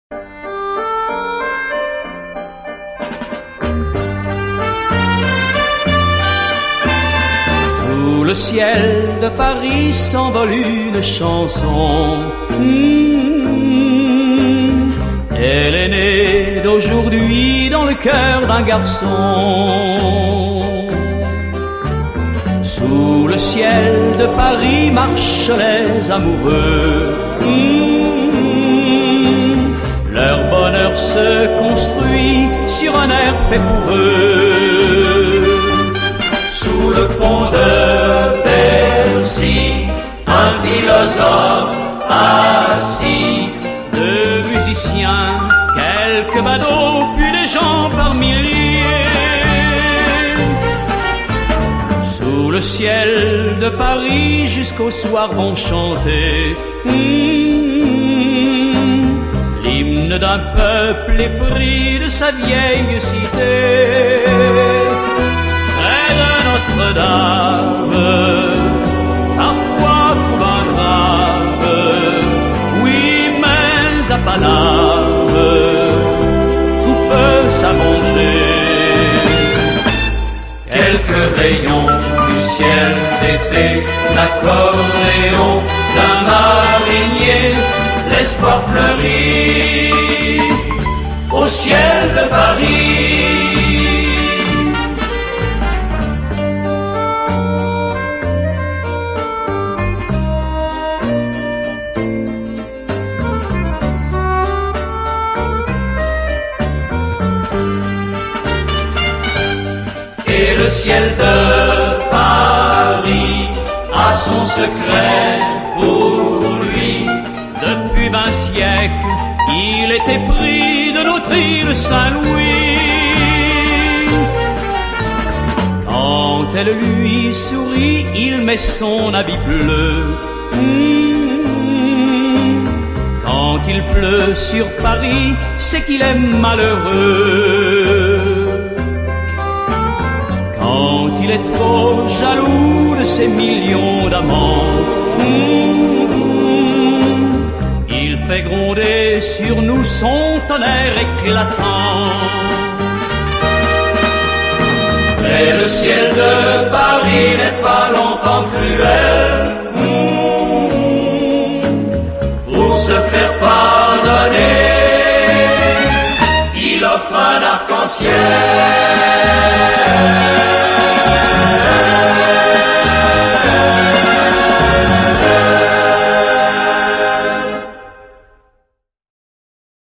Sous le ciel de Paris s'envole une chanson. Elle est née d'aujourd'hui dans le cœur d'un garçon. Sous le ciel de Paris marchent les amoureux. Leur bonheur se construit sur un air fait pour eux. Sous le pont de Bercy, un philosophe assis, deux musiciens, quelques badauds, puis des gens par milliers. Sous le ciel de Paris jusqu'au soir vont chanter l'hymne d'un peuple épris de sa vieille cité. Près de Notre-Dame, parfois trouve un drame, oui, mais à Paname, tout peut s'arranger. Quelques rayons du ciel d'été, l'accordéon d'un marinier, l'espoir fleurit au ciel de Paris. Et le ciel de Paris a son secret pour lui. Depuis 20 siècles, il était pris de notre île Saint-Louis. Quand elle lui sourit, il met son habit bleu. Quand il pleut sur Paris, c'est qu'il est malheureux. Quand il est trop jaloux de ses millions d'amants, il fait gronder sur nous son tonnerre éclatant. Mais le ciel de Paris n'est pas longtemps cruel. Pour se faire pardonner, il offre un arc-en-ciel.